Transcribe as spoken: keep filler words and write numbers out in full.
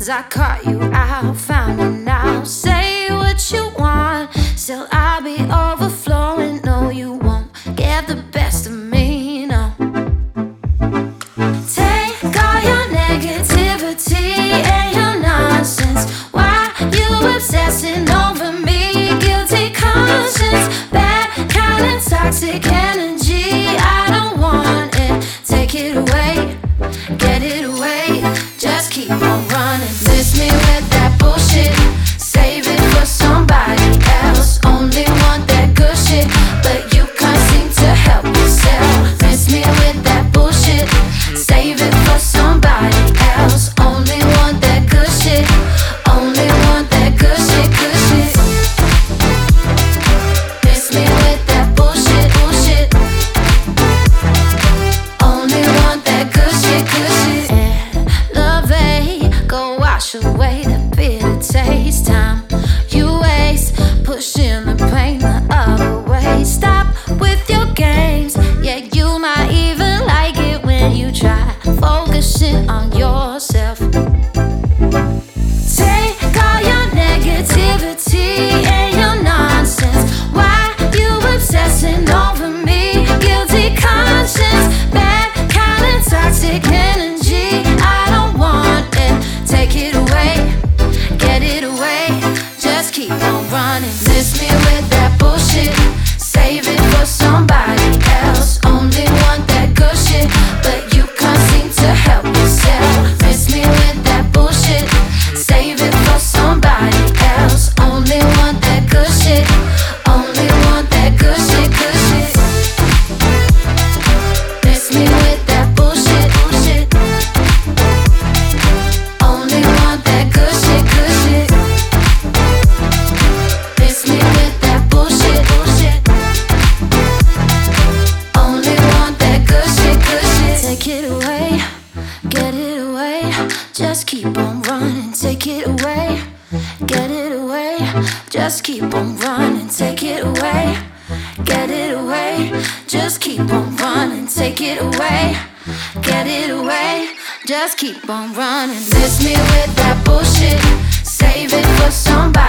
'cause I caught you out, found you now. Say what you want, still I'll be overflowing. No, you won't get the best of me, no. Take all your negativity and your nonsense. Why you obsessing over me? Guilty conscience, bad kind of toxic energy. I don't want it, take it away, get it away. Just keep on running. Miss me with that bullshit, save it for somebody else. Only want that good shit, but you can't seem to help yourself. Miss me with that bullshit, save it for somebody else. Only want that good shit, only want that good shit, good shit. Miss me with that bullshit, bullshit. Only want that good shit, good shit. Elevate, go wash away the bitter taste. Time you waste, pushing the pain the other way. Stop with your games, yeah, you might even like it when you try focusing on yourself. Take all your negativity and your nonsense. Why you obsessing over me? Guilty conscience, bad kind of toxic energy. I don't want it, take it away, get it away. Just keep on running. Miss me with that bullshit, save it for somebody else. Only want that good shit, but you can't seem to help yourself. Miss me with that bullshit, save it for somebody else. Only want that good shit, only want that good shit, good shit. Miss me with that bullshit, bullshit. Only want that good shit, good shit. Miss me with that bullshit, bullshit. Only want that good shit, good shit. Take it away, get it away. Just keep on running, take it away, get it away. Just keep on running, take it away, get it away. Just keep on running, take it away, get it away. Just keep on running. Miss me with that bullshit, save it for somebody